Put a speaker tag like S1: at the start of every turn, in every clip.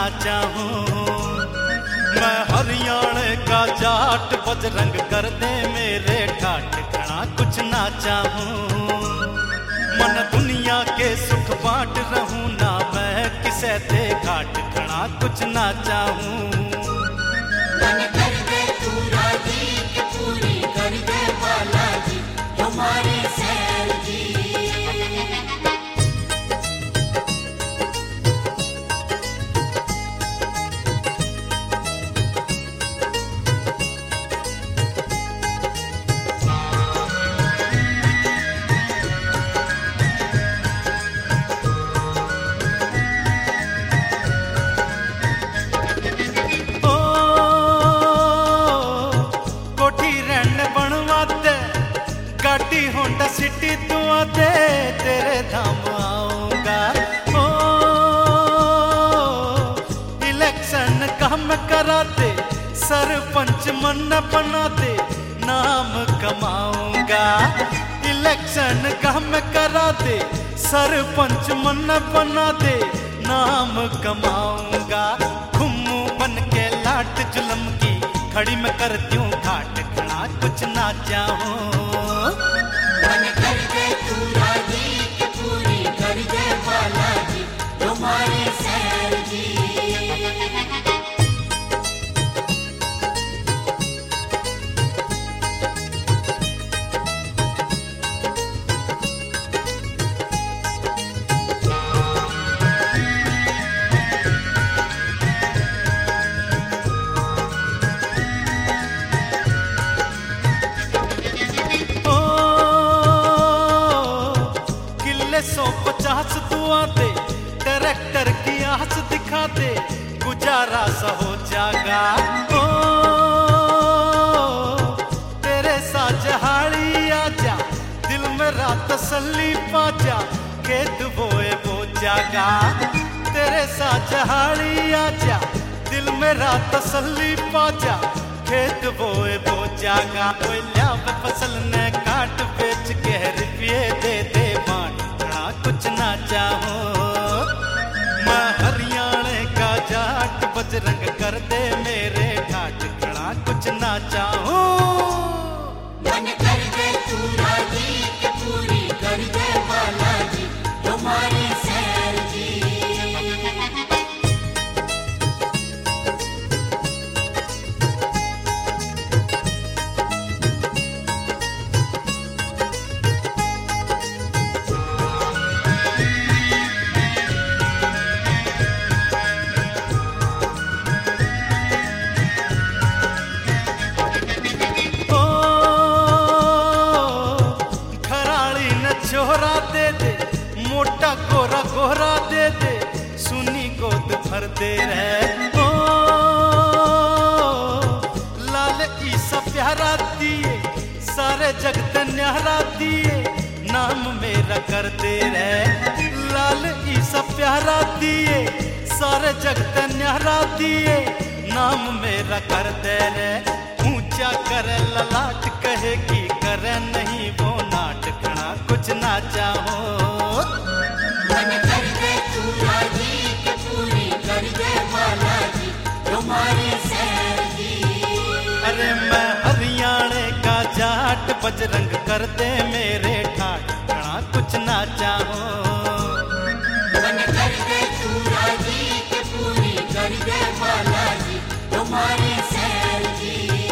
S1: चाहूं। मैं हरियाणे का जाट बजरंग कर दे मेरे ठाठ खड़ा कुछ ना चाहूं। मन दुनिया के सुख बांट रहूं ना मैं किसे दे घाट खड़ा कुछ ना चाहूं।
S2: मन कर दे तू राजी कि पूरी कर दे बालाजी हमारी सैर जी।
S1: गाड़ी होंडा सिटी दुआ दे तेरे धाम आऊंगा। ओ इलेक्शन काम करा दे सरपंच मन बना दे नाम कमाऊंगा। इलेक्शन काम करा दे सरपंच मन बना दे नाम कमाऊंगा। घुम्मू बन के लाट जुलम की खड़ी में कर दूं घाट खड़ा कुछ ना चाहूं।
S2: मन कर दे तू राजी कि पूरी कर दे बालाजी तुम्हारी सैर जी।
S1: किले 150 दुआ दे डायरेक्टर की आस दिखा दे गुजारा सा हो जागा। ओ तेरे साजहाड़ी आजा दिल में रात तसल्ली पाजा खेत बोए वो जागा। तेरे साजहाड़ी आजा दिल में रात तसल्ली पाजा खेत बोए वो जागा। कोई ल्याव फसल ने काट बेच के रुपये दे दे बांट खड़ा कुछ ना चाहूं। मैं हरियाणे का जाट बजरंग कर दे मेरे ठाठ खड़ा कुछ ना चाहूं।
S2: मन कर दे तू राजी कि पूरी कर दे बालाजी तुम्हारी सैर जी।
S1: छोरा दे दे मोटा गोरा गोरा दे दे सुनी गोद भर दे रहे। ओ लाल ईसा प्यारा दिए सारे जगत न्यारा दिए नाम मेरा कर दे रहे। लाल ईसा प्यारा दिए सारे जगत न्यारा दिए नाम मेरा कर दे रहे। ऊंचा करे ललाट कहे की करे नहीं वो नाट खड़ा कुछ ना चाहूं।
S2: मन कर दे तू राजी कि पूरी कर दे बालाजी तुम्हारी सैर जी।
S1: अरे मैं हरियाणे का जाट बजरंग कर दे मेरे ठाठ खड़ा कुछ ना चाहूं।
S2: मन कर दे तू राजी कि पूरी कर दे बालाजी तुम्हारी सैर जी।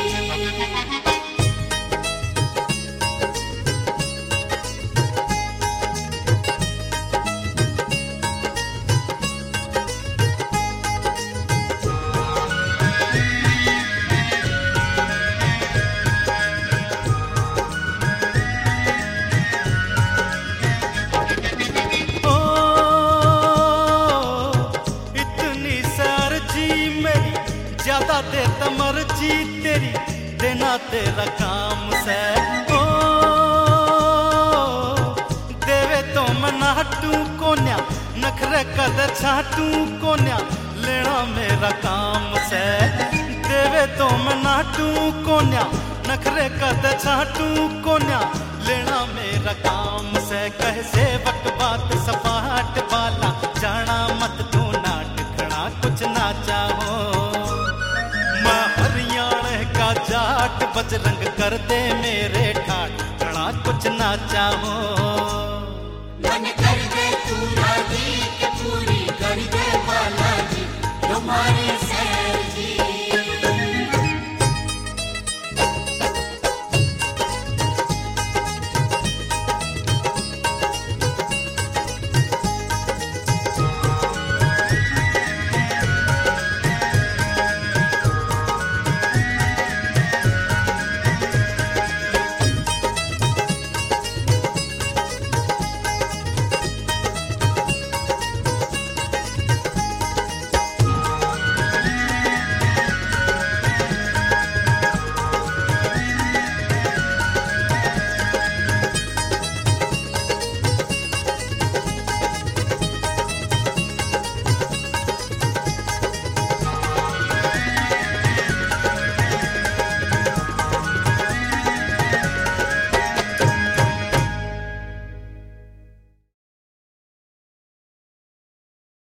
S1: ज्यादा दे मर्जी तेरी देना तेरा काम से। ओ देवे तो मैं नाटू कोन्या नखरे कद छाटू कोन्या लेना मेरा काम से। देवे तो मैं नाटू कोन्या नखरे कद छाटू कोन्या लेना मेरा काम से। कह से वक्त बात सपाट वाला जाना मत तू नाट खड़ा कुछ ना चाहो। मैं हरियाणा का जाट बजरंग कर दे मेरे ठाट, घना कुछ ना चाहो।
S2: मन कर दे तू राजी के पूरी कर दे बालाजी, तुम्हारी